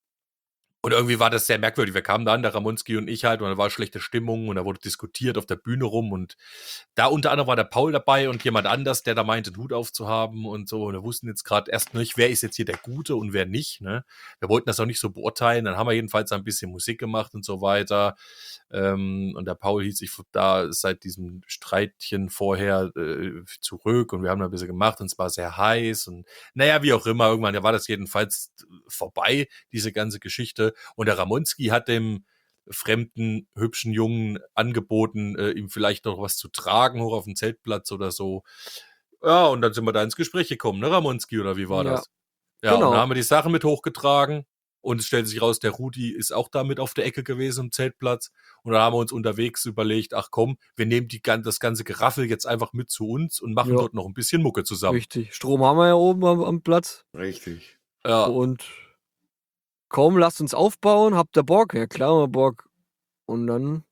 und irgendwie war das sehr merkwürdig. Wir kamen da an, der Ramonski und ich halt, und da war schlechte Stimmung und da wurde diskutiert auf der Bühne rum und da unter anderem war der Paul dabei und jemand anders, der da meinte, den Hut aufzuhaben und so. Und wir wussten jetzt gerade erst nicht, wer ist jetzt hier der Gute und wer nicht. Ne? Wir wollten das auch nicht so beurteilen. Dann haben wir jedenfalls ein bisschen Musik gemacht und so weiter. Ähm, und der Paul hielt sich da seit diesem Streitchen vorher äh, zurück und wir haben da ein bisschen gemacht und es war sehr heiß und naja, wie auch immer, irgendwann war das jedenfalls vorbei, diese ganze Geschichte. Und der Ramonski hat dem fremden, hübschen Jungen angeboten, äh, ihm vielleicht noch was zu tragen, hoch auf dem Zeltplatz oder so. Ja, und dann sind wir da ins Gespräch gekommen, ne, Ramonski, oder wie war Ja. das? Ja, Genau. und dann haben wir die Sachen mit hochgetragen und es stellt sich raus, der Rudi ist auch da mit auf der Ecke gewesen im Zeltplatz und da haben wir uns unterwegs überlegt, ach komm, wir nehmen die, gan- das ganze Geraffel jetzt einfach mit zu uns und machen Ja. dort noch ein bisschen Mucke zusammen. Richtig. Strom haben wir ja oben am, am Platz. Richtig. Ja. Und komm, lasst uns aufbauen. Habt ihr Bock? Ja, klar, haben wir Bock. Und dann,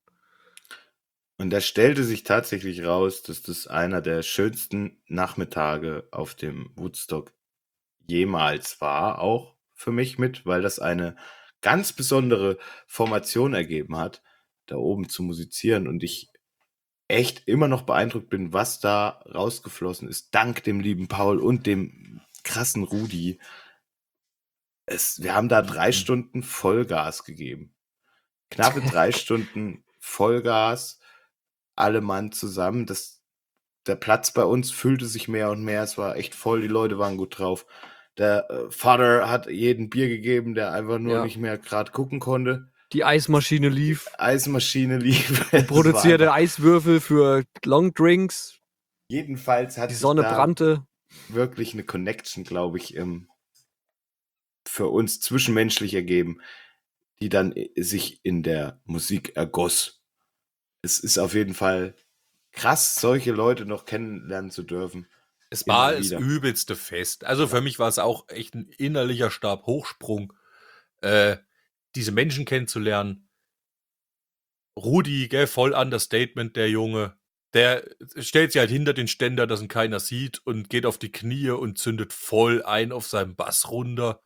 Und da stellte sich tatsächlich raus, dass das einer der schönsten Nachmittage auf dem Woodstock jemals war, auch für mich mit, weil das eine ganz besondere Formation ergeben hat, da oben zu musizieren und ich echt immer noch beeindruckt bin, was da rausgeflossen ist, dank dem lieben Paul und dem krassen Rudi. Es, wir haben da drei Stunden Vollgas gegeben. Knappe drei Stunden Vollgas, alle Mann zusammen. Das, der Platz bei uns füllte sich mehr und mehr. Es war echt voll, die Leute waren gut drauf. Der äh, Vater hat jeden Bier gegeben, der einfach nur Ja. nicht mehr gerade gucken konnte. die Eismaschine lief. Eisenmaschine lief. Es war Produzierte einfach- Eiswürfel für Longdrinks. Jedenfalls hat Die sich Sonne da brannte. wirklich eine Connection, glaube ich, ähm, für uns zwischenmenschlich ergeben, die dann i- sich in der Musik ergoss. Es ist auf jeden Fall krass, solche Leute noch kennenlernen zu dürfen. Es Immer war das wieder. übelste Fest. Also für mich war es auch echt ein innerlicher Stabhochsprung, äh, diese Menschen kennenzulernen. Rudi, gell, voll Understatement, der Junge. Der stellt sich halt hinter den Ständer, dass ihn keiner sieht und geht auf die Knie und zündet voll ein auf seinem Bass runter.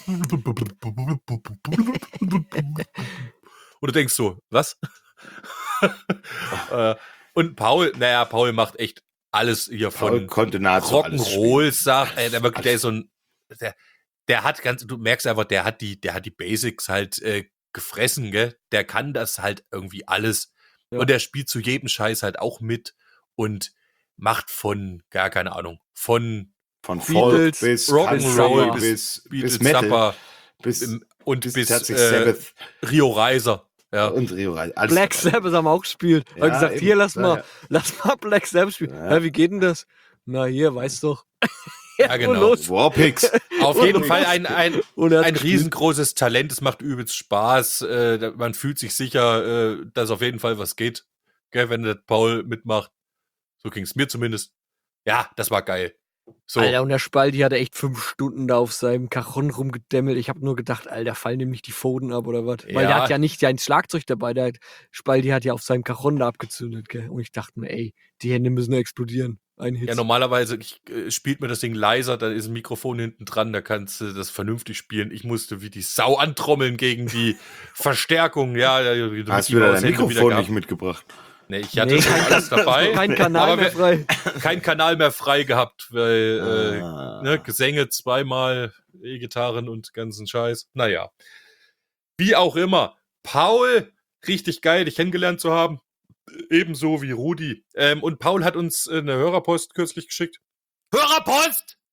Und du denkst so, was? Äh, und Paul, naja, Paul macht echt alles hier Paul von konnte nahezu alles Rock'n'Roll spielen. sagt, ey, der wirklich, der Alles. ist so ein, der, der hat ganz, du merkst einfach, der hat die, der hat die Basics halt äh, gefressen, gell? Der kann das halt irgendwie alles. Ja. Und der spielt zu jedem Scheiß halt auch mit und macht von, gar keine Ahnung, von Von Beatles, Folk bis Rock'n'Roll Country, bis, bis, Beatles, bis Metal, Zappa bis, im- und bis, bis, tatsächlich äh, Sabbath Rio Reiser. Ja. und Rio Reiser. Alles Black dabei. Sabbath haben wir auch gespielt. Ja, Haben gesagt, eben, hier, lass daher. mal, lass mal Black Sabbath spielen. Ja. Ja, wie geht denn das? Na, hier, weißt doch. Ja, genau. Und los. Warpix. Auf Und jeden los. Fall ein, ein, Und er hat ein gespielt. riesengroßes Talent, es macht übelst Spaß, äh, da- man fühlt sich sicher, äh, dass auf jeden Fall was geht, gell, wenn der Paul mitmacht. So ging es mir zumindest. Ja, das war geil. So, Alter, und der Spalti hatte echt fünf Stunden da auf seinem Cajon rumgedämmelt. Ich habe nur gedacht, Alter, fallen ihm nicht die Pfoten ab oder was? Weil Ja. der hat ja nicht sein Schlagzeug dabei. Der hat, Spalti hat ja auf seinem Cajon da abgezündet, gell? Und ich dachte mir, ey, die Hände müssen explodieren. Ein Hit. ja, normalerweise ich, äh, spielt mir das Ding leiser, da ist ein Mikrofon hinten dran, da kannst du das vernünftig spielen. Ich musste wie die Sau antrommeln gegen die Verstärkung. Ja, ja, ja, damit Hast die du da Maus dein Hände wieder Mikrofon gehabt. nicht mitgebracht? Nee, ich hatte Nee, schon alles dabei. Kein Kanal aber mehr wir- frei. Kein Kanal mehr frei gehabt, weil äh, Ah. ne, Gesänge zweimal, E-Gitarren und ganzen Scheiß. Naja. Wie auch immer. Paul, richtig geil, dich kennengelernt zu haben. Ebenso wie Rudi. Ähm, und Paul hat uns äh, eine Hörerpost kürzlich geschickt. Hörerpost!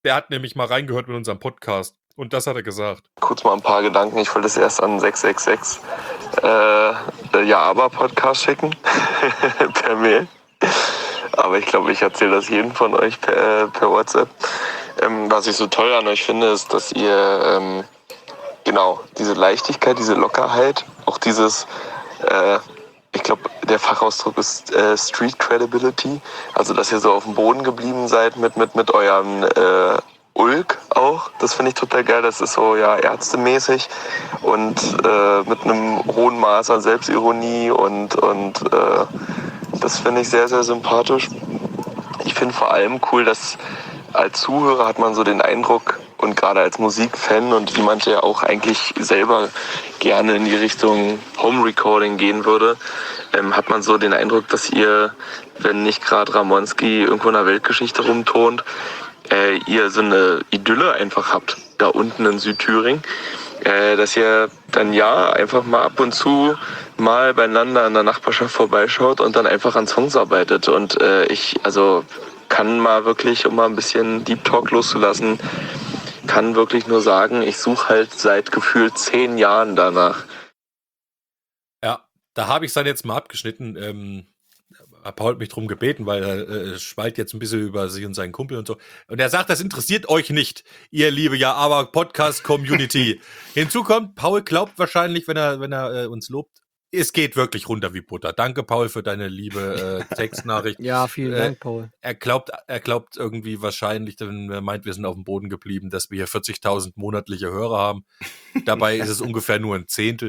Der hat nämlich mal reingehört mit unserem Podcast. Und das hat er gesagt. Kurz mal ein paar Gedanken. Ich wollte es erst an sechs sechs sechs äh, Ja, aber Podcast schicken. Per Mail. Aber ich glaube, ich erzähle das jedem von euch per, per WhatsApp. Ähm, was ich so toll an euch finde, ist, dass ihr ähm, genau diese Leichtigkeit, diese Lockerheit, auch dieses, äh, ich glaube, der Fachausdruck ist äh, Street Credibility. Also, dass ihr so auf dem Boden geblieben seid mit, mit, mit eurem äh, Ulk auch. Das finde ich total geil. Das ist so ja ärztemäßig und äh, mit einem hohen Maß an Selbstironie und, und äh, das finde ich sehr, sehr sympathisch. Ich finde vor allem cool, dass als Zuhörer hat man so den Eindruck und gerade als Musikfan und jemand, der auch eigentlich selber gerne in die Richtung Home Recording gehen würde, ähm, hat man so den Eindruck, dass ihr, wenn nicht gerade Ramonski irgendwo in der Weltgeschichte rumtont, äh, ihr so eine Idylle einfach habt, da unten in Südthüringen, äh, dass ihr dann ja einfach mal ab und zu mal beieinander in der Nachbarschaft vorbeischaut und dann einfach an Songs arbeitet. Und äh, ich, also kann mal wirklich, um mal ein bisschen Deep Talk loszulassen, kann wirklich nur sagen, ich suche halt seit gefühlt zehn Jahren danach. Ja, da habe ich es dann jetzt mal abgeschnitten. Ähm, Paul hat mich drum gebeten, weil er äh, schweilt jetzt ein bisschen über sich und seinen Kumpel und so. Und er sagt, das interessiert euch nicht, ihr liebe Ja, aber Podcast-Community. Hinzu kommt, Paul glaubt wahrscheinlich, wenn er, wenn er äh, uns lobt, es geht wirklich runter wie Butter. Danke, Paul, für deine liebe äh, Textnachricht. Ja, vielen Äh, Dank, Paul. Er glaubt, er glaubt irgendwie wahrscheinlich, wenn er meint, wir sind auf dem Boden geblieben, dass wir hier vierzigtausend monatliche Hörer haben. Dabei ist es ungefähr nur ein Zehntel.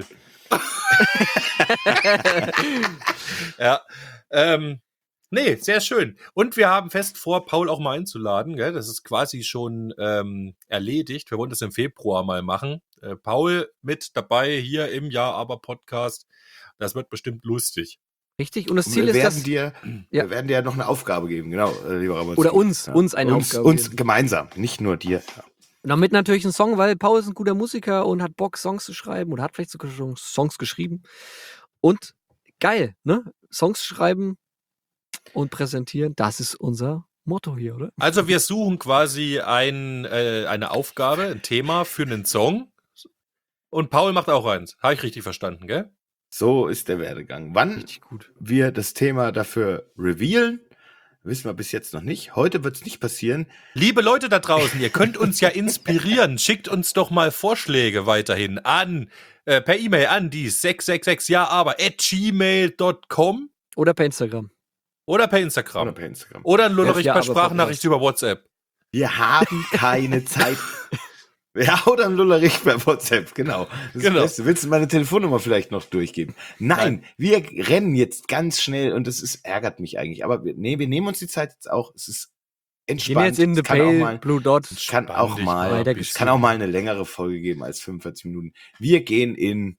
Ja, ähm, nee, sehr schön. Und wir haben fest vor, Paul auch mal einzuladen. Gell? Das ist quasi schon ähm, erledigt. Wir wollen das im Februar mal machen. Äh, Paul mit dabei hier im Ja, aber Podcast. Das wird bestimmt lustig. Richtig? Und das Und Ziel wir ist, werden dass... dir, Ja. wir werden dir noch eine Aufgabe geben, genau, äh, lieber Ramonski. Oder uns, uns eine uns, Aufgabe Uns geben. gemeinsam, nicht nur dir. Ja. Und damit natürlich ein Song, weil Paul ist ein guter Musiker und hat Bock, Songs zu schreiben oder hat vielleicht sogar schon Songs geschrieben. Und geil, ne? Songs schreiben und präsentieren, das ist unser Motto hier, oder? Also wir suchen quasi ein, äh, eine Aufgabe, ein Thema für einen Song. Und Paul macht auch eins. Habe ich richtig verstanden, gell? So ist der Werdegang. Wann Richtig gut. wir das Thema dafür revealen, wissen wir bis jetzt noch nicht. Heute wird es nicht passieren. Liebe Leute da draußen, ihr könnt uns ja inspirieren. Schickt uns doch mal Vorschläge weiterhin an, äh, per E-Mail an die sechs sechs sechs ja aber at gmail dot com Oder per Instagram. oder per Instagram. Oder per Instagram. Oder ein Lullerich Ja, per aber Sprachnachricht Podcast. über WhatsApp. Wir haben keine Zeit. Ja, oder ein Lullerich bei WhatsApp, genau. Das Genau. Beste. Willst du meine Telefonnummer vielleicht noch durchgeben? Nein, wir rennen jetzt ganz schnell und das ist, ärgert mich eigentlich. Aber wir, nee, wir nehmen uns die Zeit jetzt auch. Es ist Gehen entspannt. wir jetzt in Es the kann auch Pale mal, Blue Dot. es kann auch Entspann dich mal, mal ein es bisschen. kann auch mal eine längere Folge geben als fünfundvierzig Minuten. Wir gehen in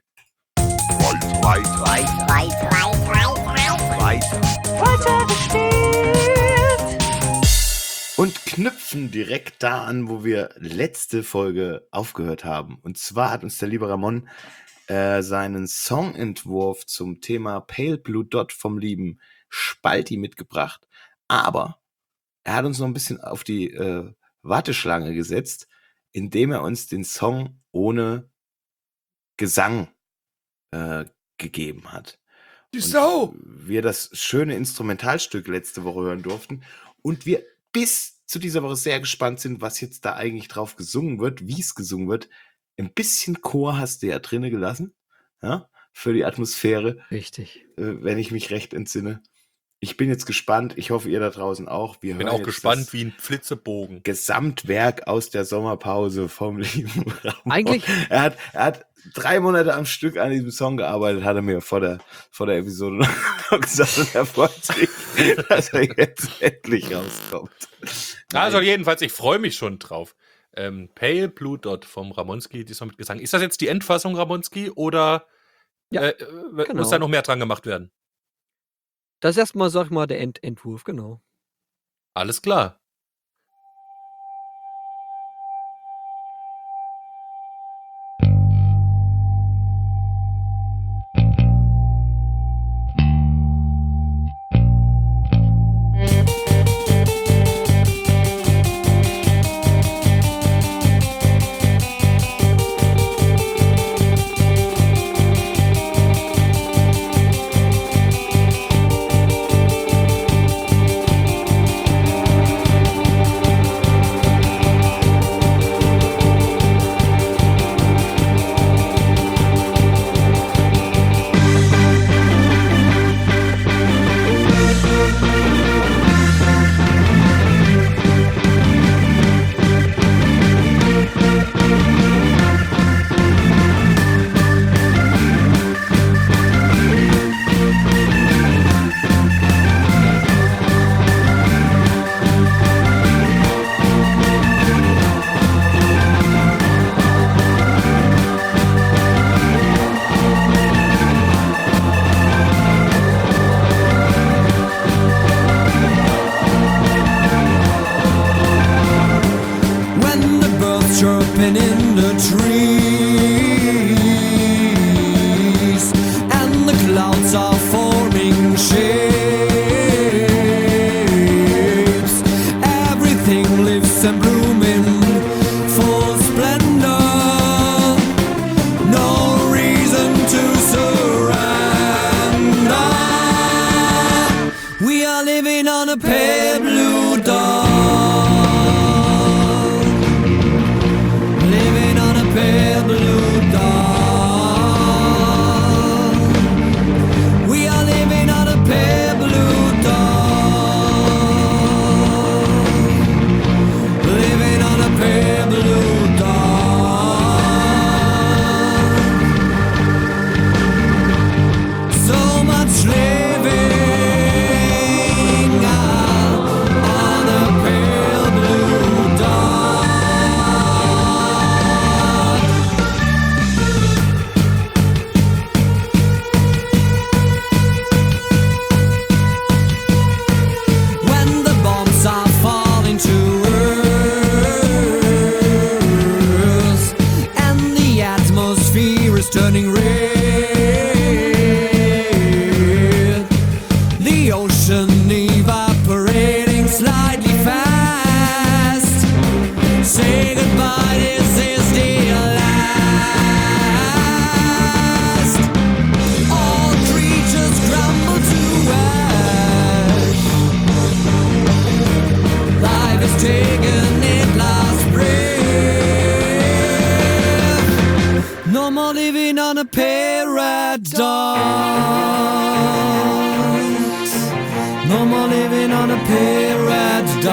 und knüpfen direkt da an, wo wir letzte Folge aufgehört haben. Und zwar hat uns der liebe Ramon äh, seinen Songentwurf zum Thema Pale Blue Dot vom lieben Spalti mitgebracht. Aber er hat uns noch ein bisschen auf die äh, Warteschlange gesetzt, indem er uns den Song ohne Gesang äh, gegeben hat. Die Und wir das schöne Instrumentalstück letzte Woche hören durften und wir bis zu dieser Woche sehr gespannt sind, was jetzt da eigentlich drauf gesungen wird, wie es gesungen wird. Ein bisschen Chor hast du ja drinne gelassen, ja, für die Atmosphäre, Richtig. äh, wenn ich mich recht entsinne. Ich bin jetzt gespannt, ich hoffe ihr da draußen auch. Wir Ich bin hören auch jetzt gespannt das wie ein Flitzebogen. Gesamtwerk aus der Sommerpause vom lieben Ramon. Eigentlich- Er hat, er hat drei Monate am Stück an diesem Song gearbeitet, hat er mir vor der, vor der Episode noch gesagt und er freut sich, dass er jetzt endlich rauskommt. Also jedenfalls, ich freue mich schon drauf. Ähm, Pale Blue Dot vom Ramonski, diesmal mit Gesang. Ist das jetzt die Endfassung, Ramonski, oder Ja, äh, äh, genau. muss da noch mehr dran gemacht werden? Das ist erstmal, sag ich mal, der End Entwurf, genau. Alles klar. taking it last breath. No more living on a paradise. No more living on a paradise.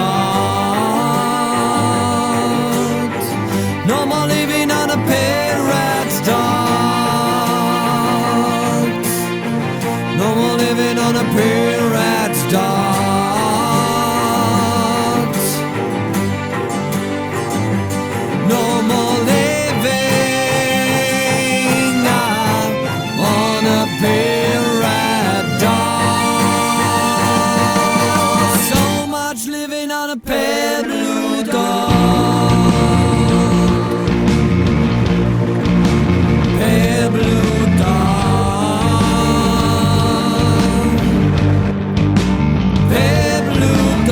No more living on a paradise. No more living on a paradise. No more living on a paradise. So much living on a pale blue dot. Pale blue dot. Pale blue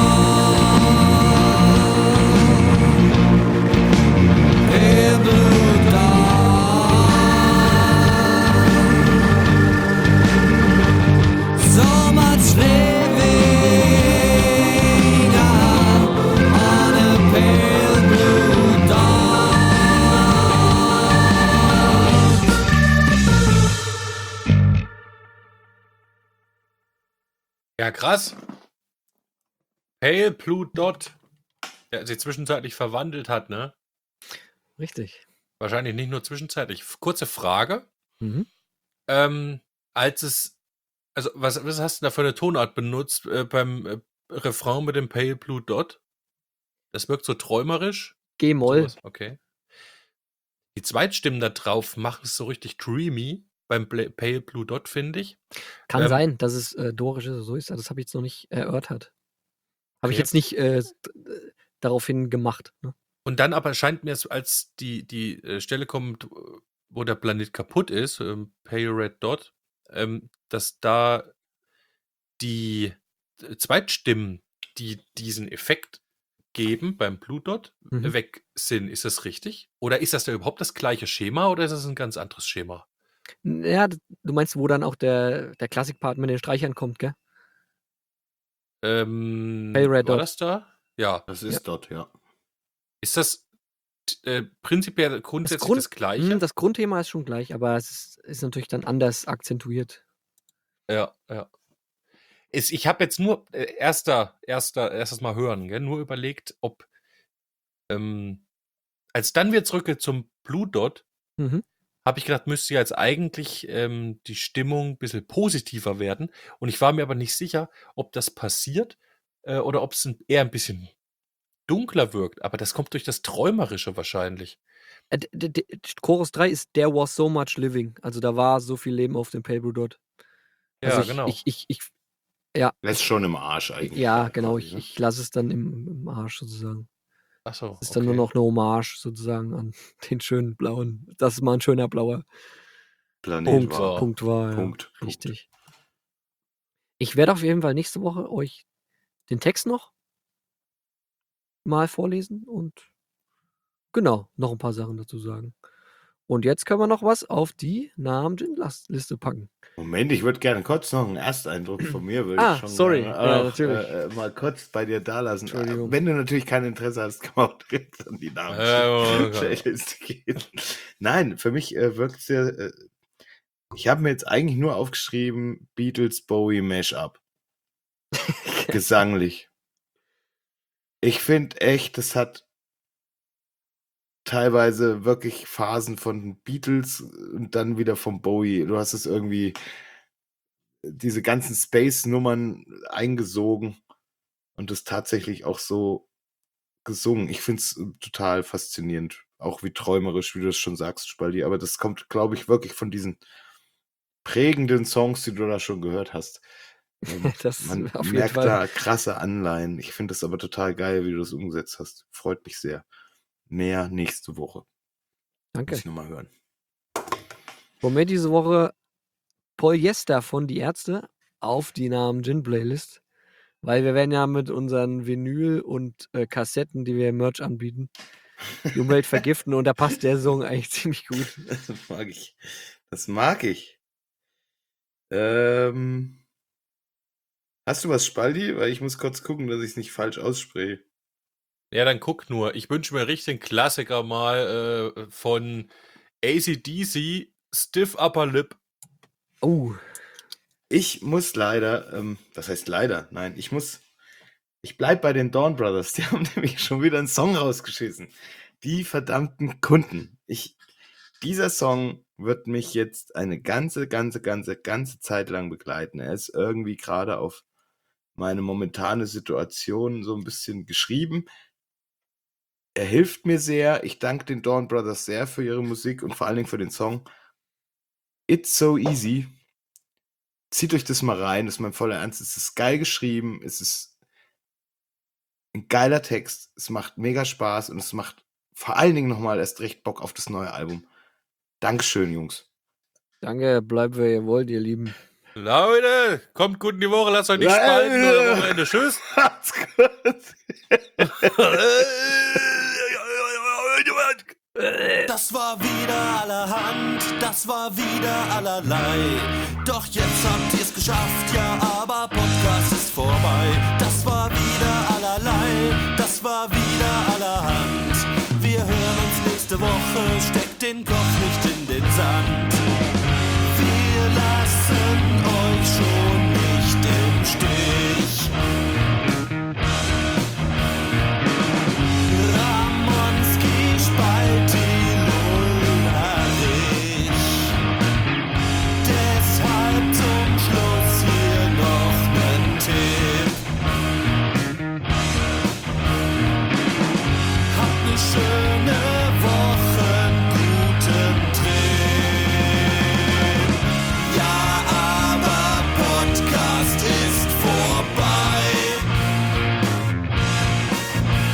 dot. Pale blue dot. So much living on a pale blue dot. Ja, krass. Pale Blue Dot, der sich zwischenzeitlich verwandelt hat, ne? Richtig. Wahrscheinlich nicht nur zwischenzeitlich. Kurze Frage. Mhm. Ähm, als es, also was, was hast du da für eine Tonart benutzt äh, beim äh, Refrain mit dem Pale Blue Dot? Das wirkt so träumerisch. G-Moll. Sowas, okay. Die Zweitstimmen da drauf machen es so richtig dreamy beim Bla- Pale Blue Dot, finde ich. Kann Ähm, sein, dass es äh, dorisch ist oder so ist. Das habe ich jetzt noch nicht erörtert. Habe ich Okay. jetzt nicht äh, d- d- daraufhin gemacht. Ne? Und dann aber scheint mir es, als die, die äh, Stelle kommt, wo der Planet kaputt ist, ähm, Pale Red Dot, ähm, dass da die äh, Zweitstimmen, die diesen Effekt geben beim Blue Dot, Mhm. äh, weg sind. Ist das richtig? Oder ist das da überhaupt das gleiche Schema oder ist das ein ganz anderes Schema? Ja, d- du meinst, wo dann auch der, der Klassikpart mit den Streichern kommt, gell? Ähm, Pale Red war Dot. das da? Ja. Das ist dort, ja. Ist das äh, prinzipiell Das, grundsätzlich Grund, das Gleiche? Hm, das Grundthema ist schon gleich, aber es ist, ist natürlich dann anders akzentuiert. Ja, ja. Ist, ich habe jetzt nur äh, erster, erster, erstes Mal hören, gell, nur überlegt, ob ähm, als dann wir zurück zum Blue Dot, Mhm. habe ich gedacht, müsste ja jetzt eigentlich ähm, die Stimmung ein bisschen positiver werden. Und ich war mir aber nicht sicher, ob das passiert äh, oder ob es ein, eher ein bisschen dunkler wirkt. Aber das kommt durch das Träumerische wahrscheinlich. Äh, d- d- d- Chorus drei ist There was so much living. Also da war so viel Leben auf dem Pale Blue Dot. Also Ja, ich, genau. ich, ich, ich, ja, Lässt schon im Arsch eigentlich. ja, da genau, quasi, ich, ne? ich lasse es dann im, im Arsch sozusagen. Ach so, Es ist dann nur okay. noch eine Hommage sozusagen an den schönen blauen. Das ist mal ein schöner blauer Planet Punkt. war. Punkt war, ja. Punkt, Punkt. Richtig. Ich werde auf jeden Fall nächste Woche euch den Text noch mal vorlesen und genau, noch ein paar Sachen dazu sagen. Und jetzt können wir noch was auf die Namen-Liste packen. Moment, ich würde gerne kurz noch einen Ersteindruck von mir, würde Ah, ich schon sorry. gerne Ja, auch, natürlich. äh, äh, mal kurz bei dir da lassen. Entschuldigung. Wenn du natürlich kein Interesse hast, kann man auch direkt an die Namen Äh, Playliste gehen. Nein, für mich äh, wirkt es ja. Äh, ich habe mir jetzt eigentlich nur aufgeschrieben: Beatles, Bowie, Mashup. Gesanglich. Ich finde echt, das hat teilweise wirklich Phasen von den Beatles und dann wieder vom Bowie. Du hast es irgendwie diese ganzen Space-Nummern eingesogen und das tatsächlich auch so gesungen. Ich finde es total faszinierend. Auch wie träumerisch, wie du das schon sagst, Spaldi. Aber das kommt, glaube ich, wirklich von diesen prägenden Songs, die du da schon gehört hast. Ähm, Das man auf jeden merkt Fall. da krasse Anleihen. Ich finde das aber total geil, wie du das umgesetzt hast. Freut mich sehr. Mehr nächste Woche. Danke. Muss ich nochmal hören. Wollen wir diese Woche Polyester von Die Ärzte auf die Namen Gin Playlist? Weil wir werden ja mit unseren Vinyl und äh, Kassetten, die wir im Merch anbieten, die Umwelt vergiften und da passt der Song eigentlich ziemlich gut. Das mag ich. Das mag ich. Ähm, hast du was, Spaldi? Weil ich muss kurz gucken, dass ich es nicht falsch ausspreche. Ja, dann guck nur. Ich wünsche mir richtig einen Klassiker mal äh, von A C D C, Stiff Upper Lip. Oh, Ich muss leider, ähm, das heißt leider, nein, ich muss, ich bleib bei den Dawn Brothers. Die haben nämlich schon wieder einen Song rausgeschissen. Die verdammten Kunden. Ich, dieser Song wird mich jetzt eine ganze, ganze, ganze, ganze Zeit lang begleiten. Er ist irgendwie gerade auf meine momentane Situation so ein bisschen geschrieben. Er hilft mir sehr. Ich danke den Dawn Brothers sehr für ihre Musik und vor allen Dingen für den Song It's So Easy. Zieht euch das mal rein, das ist mein voller Ernst. Es ist geil geschrieben, es ist ein geiler Text, es macht mega Spaß und es macht vor allen Dingen nochmal erst recht Bock auf das neue Album. Dankeschön, Jungs. danke, bleibt wer ihr wollt, ihr Lieben. Leute, kommt gut in die Woche, lasst euch nicht spalten oder Wochenende. Tschüss. Macht's gut. Das war wieder allerhand, das war wieder allerlei. Doch jetzt habt ihr's geschafft, ja, aber Podcast ist vorbei. Das war wieder allerlei, das war wieder allerhand. Wir hören uns nächste Woche, steckt den Kopf nicht in den Sand. Wir lassen euch schon nicht im Stich. Ramonski Spalti Lullnerich. Deshalb zum Schluss hier noch nen Tipp. Habt ne schöne Woche, guten Trip. Ja, aber Podcast ist vorbei.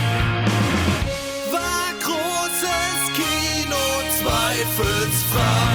War großes Kino, zweifelsfrei.